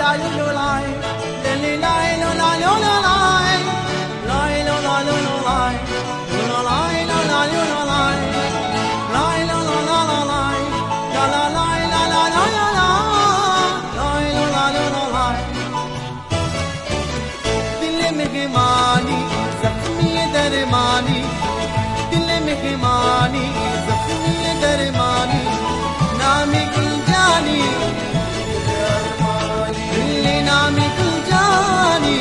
मेहमानी जख्मी दरमानी, दिल मेहमानी जख्मी दरमानी, नामी गुल जानी दिल नामी गुल जानी,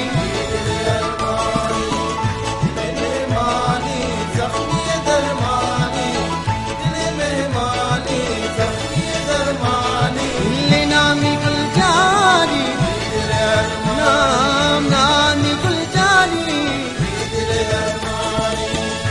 मेहमानी जख्मी दरमानी, दिल मेहमानी जख्मी दरमानी, दिल नामी गुल जानी, नाम नामी गुल जानी, दिल अरमानी।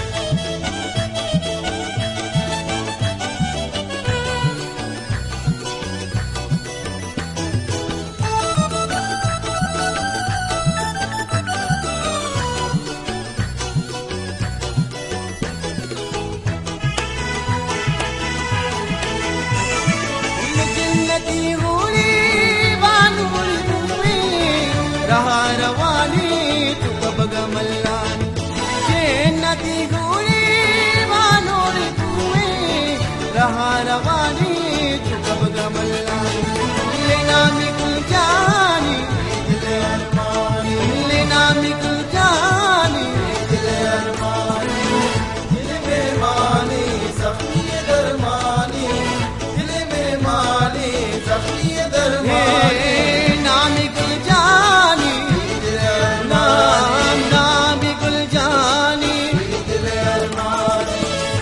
जन्नती हुई बानूर रहा रवानी तू कब गमलानी, जन्नती हुई बानूर रहा रवानी तू कब गमलानी, दिल नामी गुल जानी दिल अरमानी, दिल नामी गुल जानी दिल अरमानी, दिल मेहमानी जख्मी दरमानी, दिल मेहमानी जख्मी दरमानी, नामी गुल जानी नाम नामी गुल जानी दिल अरमानी।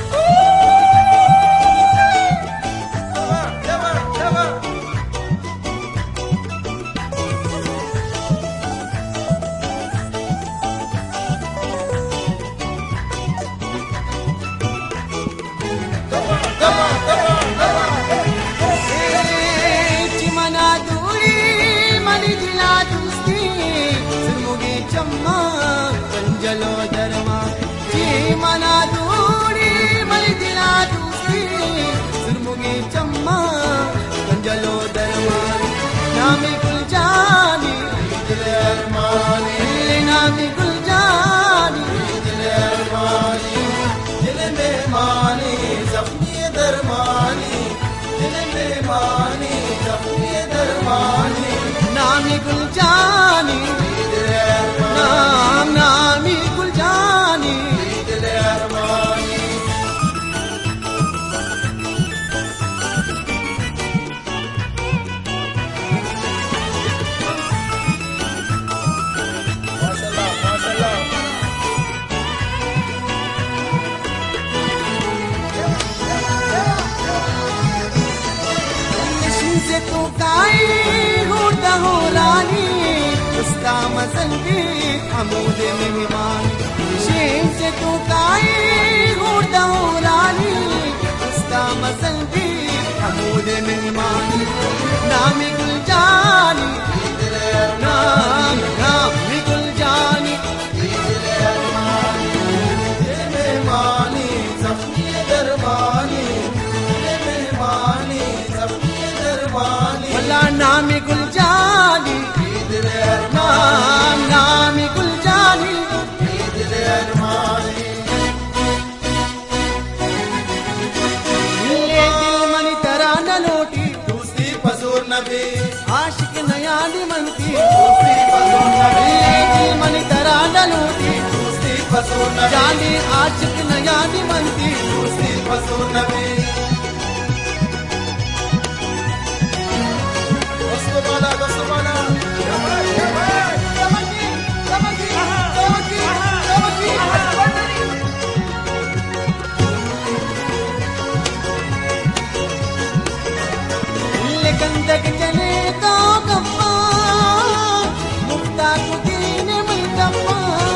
चिमना दूरी मनी दिला दोस्ती सुरमुगी चम्मा कंजलो दरमा, चिमना दूरी मनी दिला दोस्ती सुरमुगी चम्मा कंजलो दरमा, नामी गुल जानी दिल अरमानी, नामी गुल जानी दिल अरमानी, दिल मेहमानी जख्मी दरमानी, दिल मेहमानी जख्मी दरमानी, नामी गुल जानी नाम नामी गुल जानी दिल अरमानी। माशाल्लाह माशाल्लाह। से तू गाई होता हो रानी, उसका मसल भी हमूद मेहमान, शेम से तू गाई होता हो रानी, उसका मसल भी हमूद मेहमान, नामी गुल जानी नाम नामी गुल जानी दिल अरमानी, दिल मेहमानी जख्मी दरमानी, दिल मेहमानी जख्मी दरमानी, नामी गुल जानी दिल अरमान, नामी गुल जानी दिल अरमानी। दिल मनी तरह न लोटी दोस्ती पसूर नबी, आशिक नया मनती दोस्ती पसूर नबी, दिल मनी तरह न लोटी दोस्ती पसूर नबी, जानी आशिक नया मनती दोस्ती पसूर नबी। गंदक चले तो गप्पा मुक्ता को दीन मुल्तम्मा,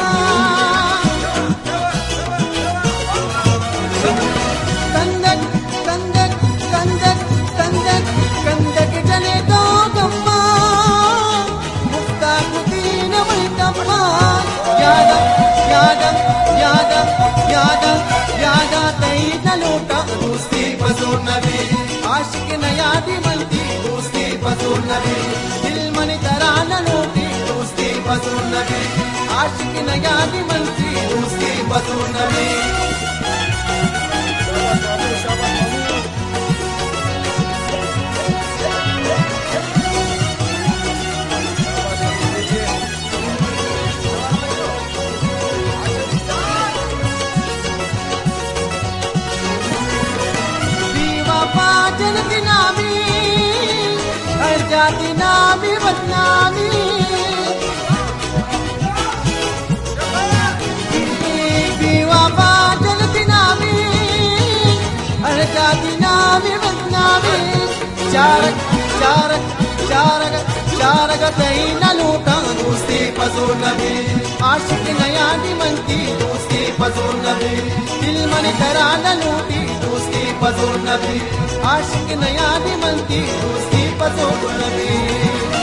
गंदक गंदक गंदक गंदक गंदक चले तो गप्पा मुक्ता को दीन मुल्तम्मा, यादा यादा यादा यादा यादा तई न लोटा दोस्ती पसूर नबी, आशिक न यादी मनती दोस्ती पसूर नबी, दिल मन तरा न लूटी दोस्ती बसूर नबी आशिक नया दी मनती दोस्ती बसूर नबी जलती नामी हर जाती नामी बदनामी बेवफा जलती नामी हर जाती नामी बदनामी चारक चारक चारक चारक कहीं न लूटा दोस्ती बसूर नबी आशिक नया दी मनती दोस्ती बसूर नबी दिल मन करा न लूटी दोस्ती बसूर नबी आशिक नया दी मनती दोस्ती बसूर नबी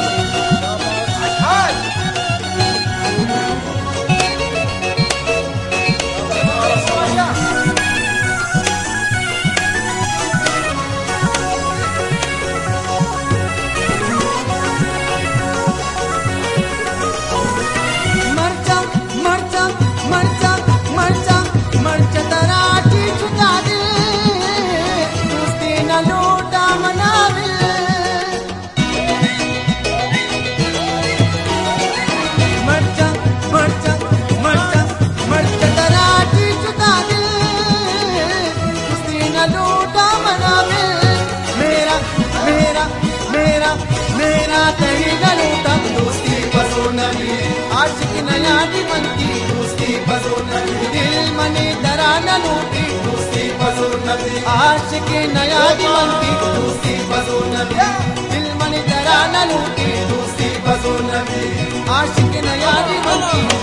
आशिक नया दी मनती दोस्ती बसूर नबी दिल मनी दरा न लूटी दोस्ती बसूर नबी आशिक नया दी मनती दोस्ती बसूर नबी दिल मनी दरा न लूटी दोस्ती बसूर नबी आशिक नया दी मनती